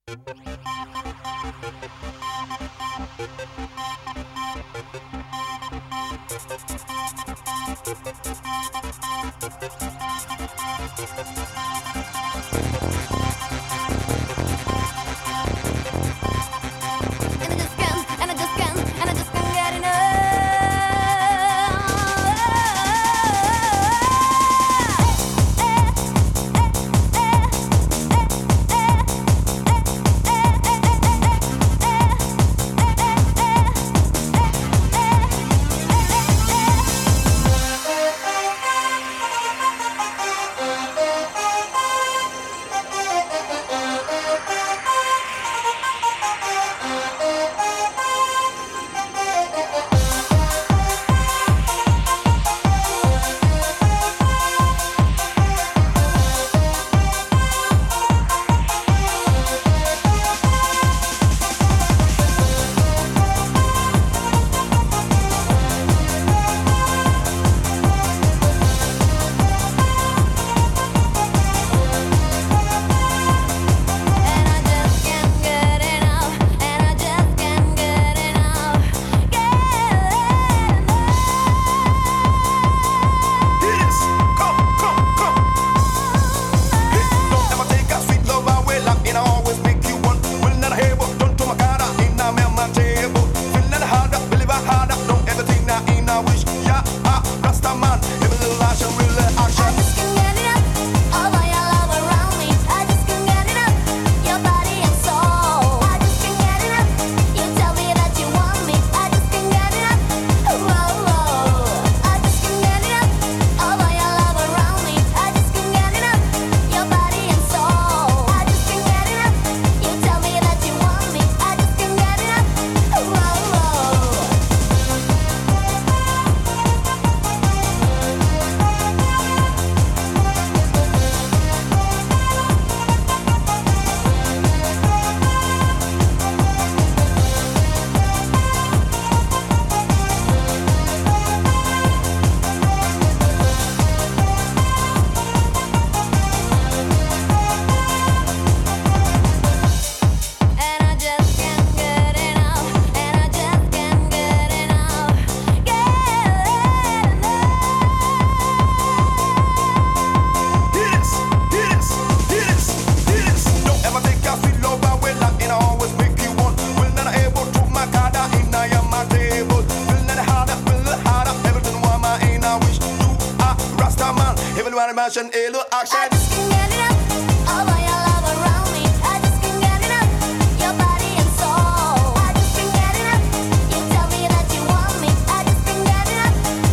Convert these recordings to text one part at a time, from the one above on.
Action, elo, action. I just can't get enough of all your love around me. I just can't get enough your body and soul. I just can't get enough. You tell me that you want me. I just can't get enough.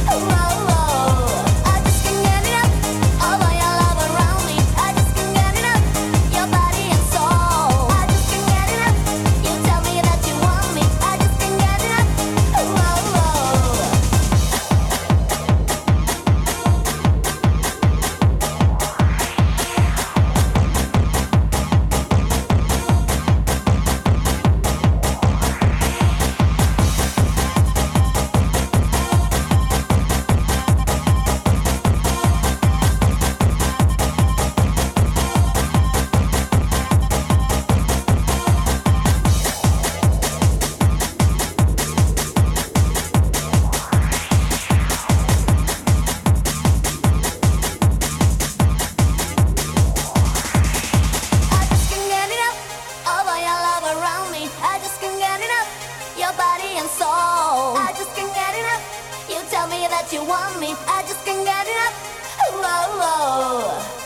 Whoa. I just can't get enough of all your love around me. I just can't get enough your body and soul. I just can't get enough. You tell me that you want me. I just can't get enough. Whoa. I just can't get enough your body and soul. I just can't get enough. You tell me that you want me. I just can't get enough. Whoa.